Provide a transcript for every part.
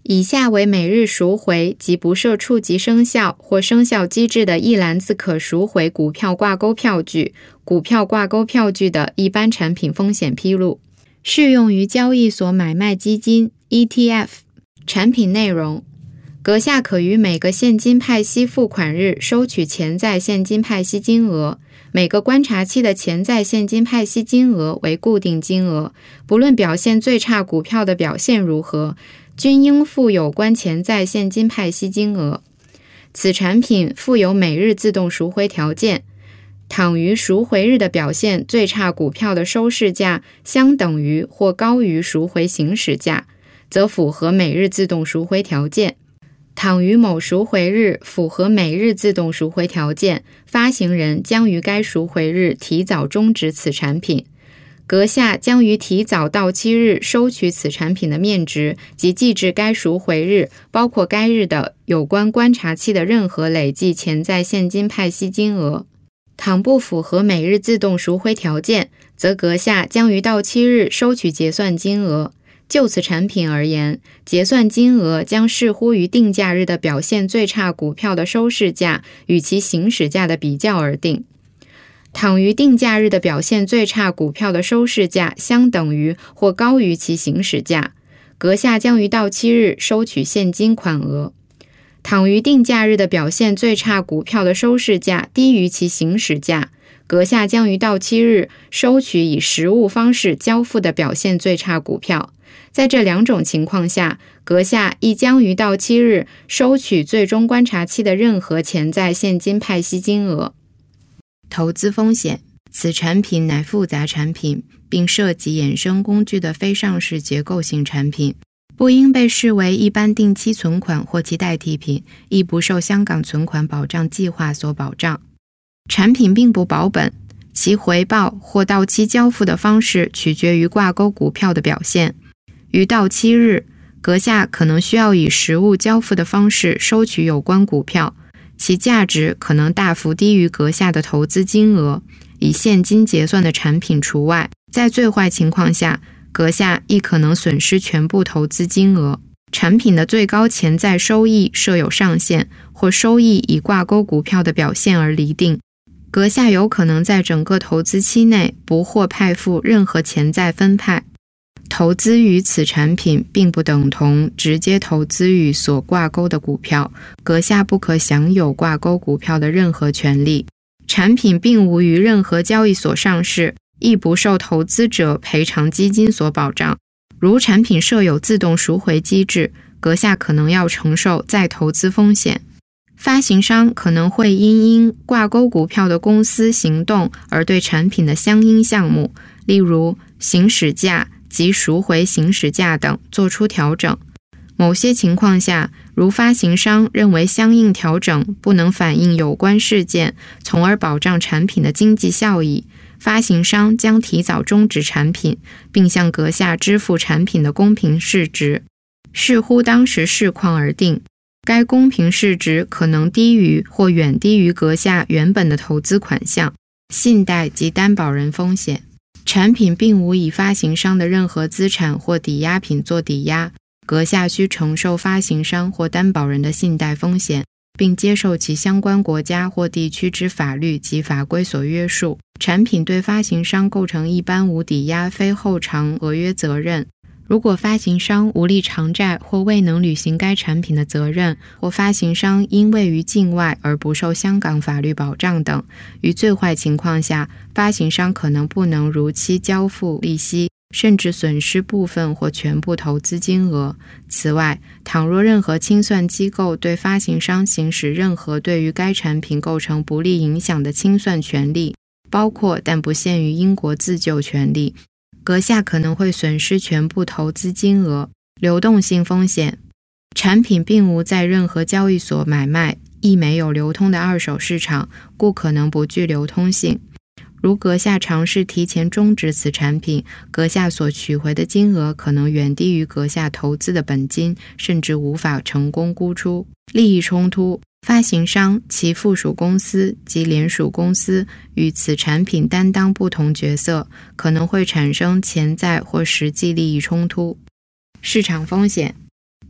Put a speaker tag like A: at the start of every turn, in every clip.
A: 以下为每日赎回及不设触及生效或生效机制的一篮子可赎回股票挂钩票据、股票挂钩票据的一般产品风险披露，适用于交易所买卖基金 ETF。 产品内容：阁下可于每个现金派息付款日收取潜在现金派息金额，每个观察期的潜在现金派息金额为固定金额，不论表现最差股票的表现如何，均应付有关潜在现金派息金额。此产品附有每日自动赎回条件，倘于赎回日的表现最差股票的收市价相等于或高于赎回行使价，则符合每日自动赎回条件。倘于某赎回日符合每日自动赎回条件，发行人将于该赎回日提早终止此产品。阁下将于提早到期日收取此产品的面值及计至该赎回日，包括该日的有关观察期的任何累计潜在现金派息金额。倘不符合每日自动赎回条件，则阁下将于到期日收取结算金额。就此产品而言，结算金额将视乎于定价日的表现最差股票的收市价与其行使价的比较而定。倘于定价日的表现最差股票的收市价相等于或高于其行使价，阁下将于到期日收取现金款额。倘于定价日的表现最差股票的收市价低于其行使价，阁下将于到期日收取以实物方式交付的表现最差股票。在这两种情况下，阁下亦将于到期日收取最终观察期的任何潜在现金派息金额。投资风险：此产品乃复杂产品，并涉及衍生工具的非上市结构性产品，不应被视为一般定期存款或其代替品，亦不受香港存款保障计划所保障。产品并不保本，其回报或到期交付的方式取决于挂钩股票的表现。于到期日，阁下可能需要以实物交付的方式收取有关股票，其价值可能大幅低于阁下的投资金额，以现金结算的产品除外。在最坏情况下，阁下亦可能损失全部投资金额。产品的最高潜在收益设有上限，或收益以挂钩股票的表现而厘定。阁下有可能在整个投资期内不获派付任何潜在分派。投资于此产品并不等同直接投资于所挂钩的股票，阁下不可享有挂钩股票的任何权利。产品并无于任何交易所上市，亦不受投资者赔偿基金所保障。如产品设有自动赎回机制，阁下可能要承受再投资风险。发行商可能会因挂钩股票的公司行动而对产品的相应项目，例如行使价及赎回行使价等做出调整。某些情况下，如发行商认为相应调整不能反映有关事件，从而保障产品的经济效益，发行商将提早终止产品，并向阁下支付产品的公平市值，视乎当时市况而定。该公平市值可能低于或远低于阁下原本的投资款项。信贷及担保人风险：产品并无以发行商的任何资产或抵押品做抵押，阁下需承受发行商或担保人的信贷风险，并接受其相关国家或地区之法律及法规所约束。产品对发行商构成一般无抵押非后偿合约责任。如果发行商无力偿债或未能履行该产品的责任，或发行商因位于境外而不受香港法律保障等，于最坏情况下，发行商可能不能如期交付利息，甚至损失部分或全部投资金额。此外，倘若任何清算机构对发行商行使任何对于该产品构成不利影响的清算权利，包括但不限于英国自救权利，阁下可能会损失全部投资金额。流动性风险：产品并无在任何交易所买卖，亦没有流通的二手市场，故可能不具流通性。如阁下尝试提前终止此产品，阁下所取回的金额可能远低于阁下投资的本金，甚至无法成功沽出。利益冲突：发行商、其附属公司及联属公司与此产品担当不同角色，可能会产生潜在或实际利益冲突。市场风险：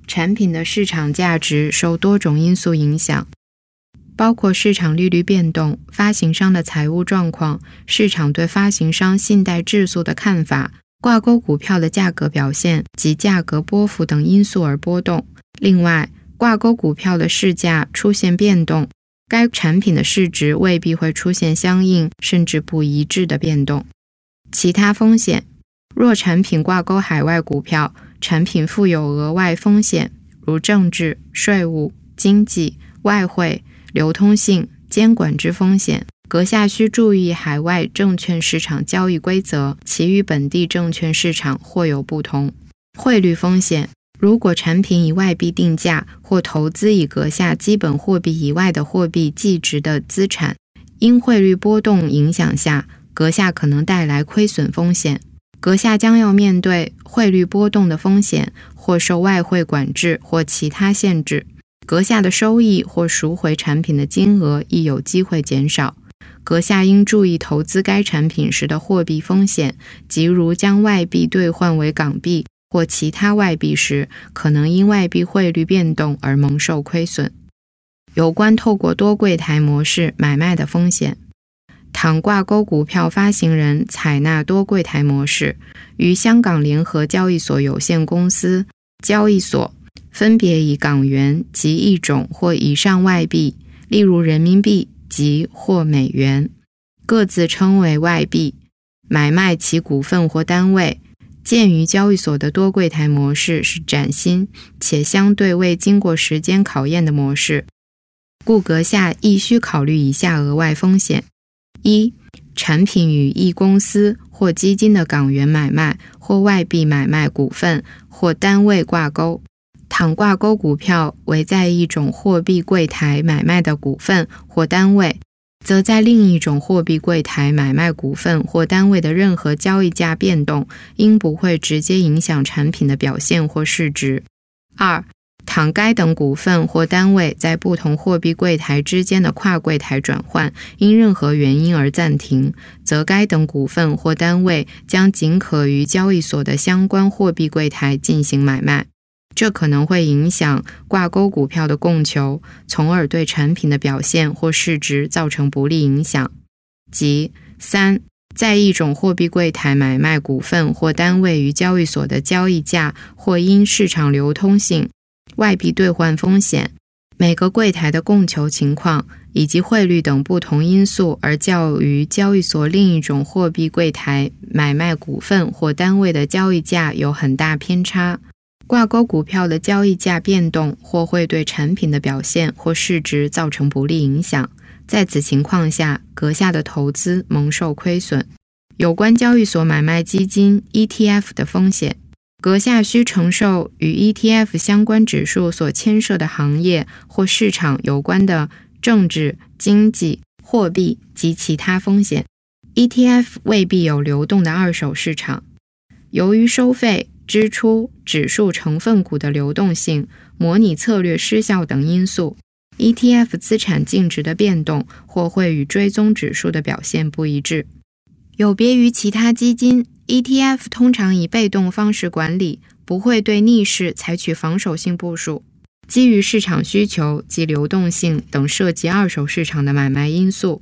A: 产品的市场价值受多种因素影响，包括市场利率变动、发行商的财务状况、市场对发行商信贷质素的看法、挂钩股票的价格表现及价格波幅等因素而波动。另外，挂钩股票的市价出现变动，该产品的市值未必会出现相应甚至不一致的变动。其他风险，若产品挂钩海外股票，产品负有额外风险，如政治、税务、经济、外汇、流通性、监管之风险。阁下需注意海外证券市场交易规则，其与本地证券市场或有不同。汇率风险，如果产品以外币定价或投资以阁下基本货币以外的货币计值的资产，因汇率波动影响下，阁下可能带来亏损风险。阁下将要面对汇率波动的风险，或受外汇管制或其他限制。阁下的收益或赎回产品的金额亦有机会减少。阁下应注意投资该产品时的货币风险，即如将外币兑换为港币或其他外币时，可能因外币汇率变动而蒙受亏损。有关透过多柜台模式买卖的风险，倘挂钩股票发行人采纳多柜台模式，与香港联合交易所有限公司交易所分别以港元及一种或以上外币，例如人民币及或美元，各自称为外币，买卖其股份或单位。鉴于交易所的多柜台模式是崭新且相对未经过时间考验的模式，故阁下亦需考虑以下额外风险：一、产品与一公司或基金的港元买卖或外币买卖股份或单位挂钩。倘挂钩股票为在一种货币柜台买卖的股份或单位，则在另一种货币柜台买卖股份或单位的任何交易价变动，应不会直接影响产品的表现或市值。二、倘该等股份或单位在不同货币柜台之间的跨柜台转换因任何原因而暂停，则该等股份或单位将仅可于交易所的相关货币柜台进行买卖。这可能会影响挂钩股票的供求，从而对产品的表现或市值造成不利影响。即三、在一种货币柜台买卖股份或单位于交易所的交易价，或因市场流通性、外币兑换风险、每个柜台的供求情况以及汇率等不同因素而较于交易所另一种货币柜台买卖股份或单位的交易价有很大偏差。挂钩股票的交易价变动或会对产品的表现或市值造成不利影响，在此情况下，阁下的投资蒙受亏损。有关交易所买卖基金 ETF 的风险，阁下需承受与 ETF 相关指数所牵涉的行业或市场有关的政治、经济、货币及其他风险。ETF 未必有流动的二手市场。由于收费、支出、指数成分股的流动性、模拟策略失效等因素， ETF 资产净值的变动或会与追踪指数的表现不一致。有别于其他基金， ETF 通常以被动方式管理，不会对逆势采取防守性部署。基于市场需求及流动性等涉及二手市场的买卖因素，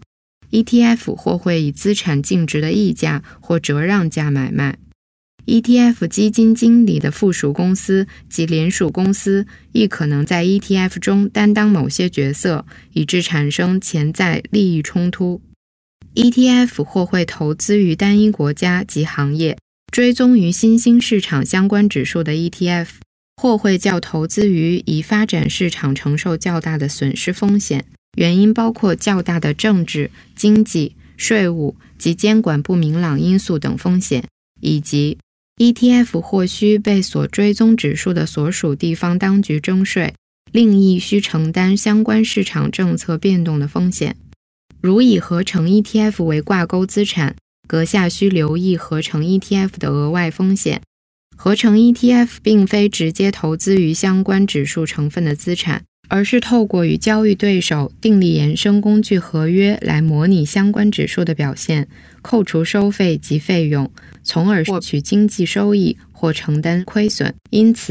A: ETF 或会以资产净值的溢价或折让价买卖。ETF 基金经理的附属公司及联属公司亦可能在 ETF 中担当某些角色，以致产生潜在利益冲突。ETF 或会投资于单一国家及行业，追踪于新兴市场相关指数的 ETF， 或会较投资于已发展市场承受较大的损失风险，原因包括较大的政治、经济、税务及监管不明朗因素等风险，以及ETF 或需被所追踪指数的所属地方当局征税，另亦需承担相关市场政策变动的风险。如以合成 ETF 为挂钩资产，阁下需留意合成 ETF 的额外风险。合成 ETF 并非直接投资于相关指数成分的资产，而是透过与交易对手订立衍生工具合约来模拟相关指数的表现，扣除收费及费用，从而获取经济收益或承担亏损。因此，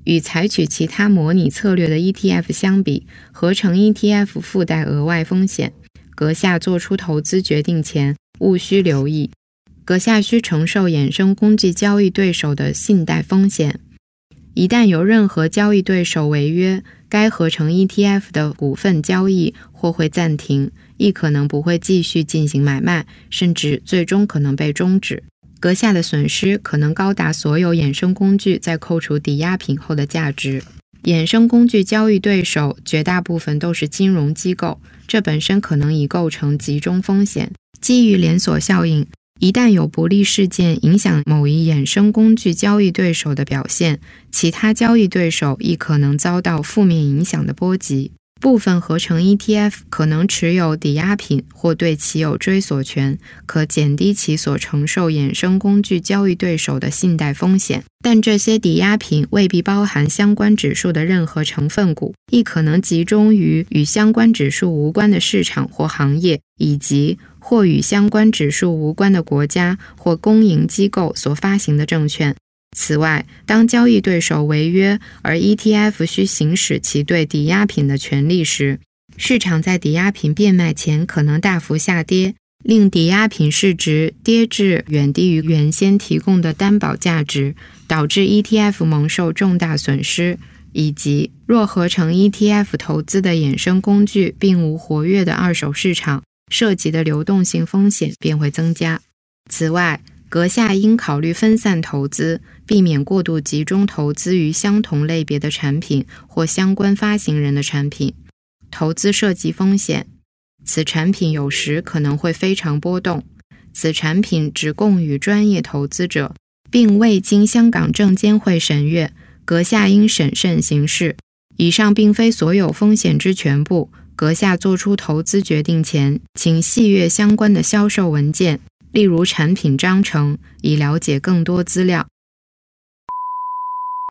A: 与采取其他模拟策略的 ETF 相比，合成 ETF 附带额外风险，阁下做出投资决定前务需留意。阁下需承受衍生工具交易对手的信贷风险。一旦有任何交易对手违约，该合成 ETF 的股份交易或会暂停，亦可能不会继续进行买卖，甚至最终可能被终止。阁下的损失可能高达所有衍生工具在扣除抵押品后的价值。衍生工具交易对手绝大部分都是金融机构，这本身可能已构成集中风险。基于连锁效应，一旦有不利事件影响某一衍生工具交易对手的表现，其他交易对手亦可能遭到负面影响的波及。部分合成 ETF 可能持有抵押品或对其有追索权，可减低其所承受衍生工具交易对手的信贷风险，但这些抵押品未必包含相关指数的任何成分股，亦可能集中于与相关指数无关的市场或行业，以及或与相关指数无关的国家或公营机构所发行的证券。此外，当交易对手违约，而 ETF 需行使其对抵押品的权利时，市场在抵押品变卖前可能大幅下跌，令抵押品市值跌至远低于原先提供的担保价值，导致 ETF 蒙受重大损失，以及若合成 ETF 投资的衍生工具并无活跃的二手市场，涉及的流动性风险便会增加。此外，阁下应考虑分散投资，避免过度集中投资于相同类别的产品或相关发行人的产品。投资涉及风险，此产品有时可能会非常波动。此产品只供予专业投资者，并未经香港证监会审阅，阁下应审慎行事。以上并非所有风险之全部，阁下做出投资决定前，请细阅相关的销售文件，例如产品章程，以了解更多资料。